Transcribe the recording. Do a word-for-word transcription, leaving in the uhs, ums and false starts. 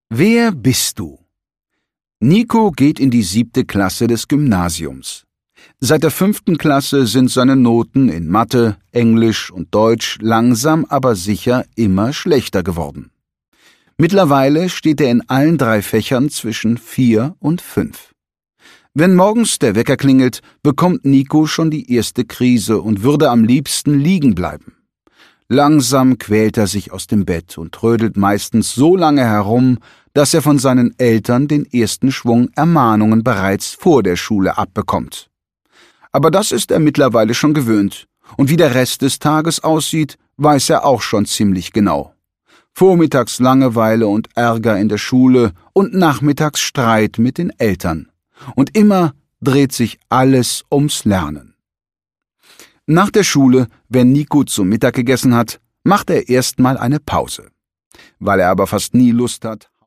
Wer bist du? Nico geht in die siebte Klasse des Gymnasiums. Seit der fünften Klasse sind seine Noten in Mathe, Englisch und Deutsch langsam aber sicher immer schlechter geworden. Mittlerweile steht er in allen drei Fächern zwischen vier und fünf. Wenn morgens der Wecker klingelt, bekommt Nico schon die erste Krise und würde am liebsten liegen bleiben. Langsam quält er sich aus dem Bett und trödelt meistens so lange herum, dass er von seinen Eltern den ersten Schwung Ermahnungen bereits vor der Schule abbekommt. Aber das ist er mittlerweile schon gewöhnt, und wie der Rest des Tages aussieht, weiß er auch schon ziemlich genau. Vormittags Langeweile und Ärger in der Schule und nachmittags Streit mit den Eltern. Und immer dreht sich alles ums Lernen. Nach der Schule, wenn Nico zum Mittag gegessen hat, macht er erstmal eine Pause. Weil er aber fast nie Lust hat,